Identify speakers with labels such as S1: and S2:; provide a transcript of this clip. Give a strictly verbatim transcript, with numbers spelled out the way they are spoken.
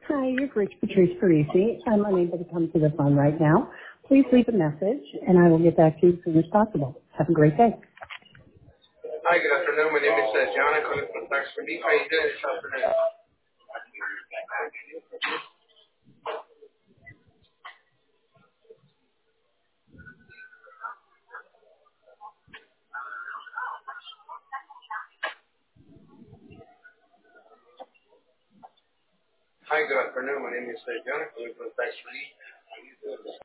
S1: Hi, you've reached Patrice Parisi. I'm unable to come to the phone right now. Please leave a message, and I will get back to you as soon as possible. Have a great day.
S2: Hi, good afternoon. My name is uh, John. I'm calling from Tax Relief. How are you doing this afternoon? Hi, good afternoon. My name is uh, John. I'm calling from Tax Relief. How are you doing this